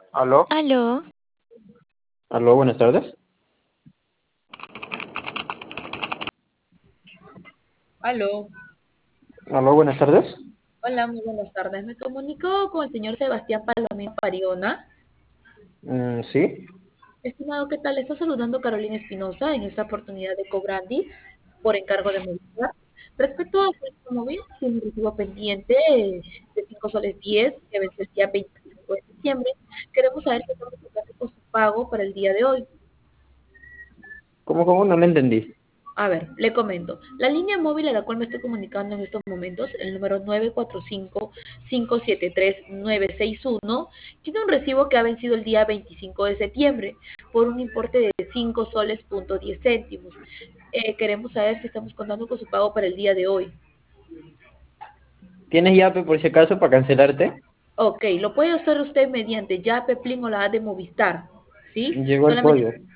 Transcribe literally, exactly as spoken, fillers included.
Aló, Aló, aló, buenas tardes. Aló, Aló, buenas tardes. hola, muy buenas tardes. Me comunico con el señor Sebastián Palomino Pariona. Mm, sí, Estimado, ¿qué tal? Le está saludando Carolina Espinosa en esta oportunidad de Cobrandi por encargo de Movistar. Respecto a su móvil, tiene un recibo pendiente de cinco soles diez que vence el día veinticinco de septiembre. Queremos saber qué estamos tocando con su pago para el día de hoy. ¿cómo, cómo? No le entendí. A ver, le comento. La línea móvil a la cual me estoy comunicando en estos momentos, el número nueve cuatro cinco, cinco siete tres, nueve seis uno, tiene un recibo que ha vencido el día veinticinco de septiembre por un importe de cinco soles punto diez céntimos. Eh, queremos saber si estamos contando con su pago para el día de hoy. ¿Tienes Yape por si acaso para cancelarte? Ok, lo puede hacer usted mediante Yape, Plin o la app de Movistar. ¿Sí? Llegó el Solamente código.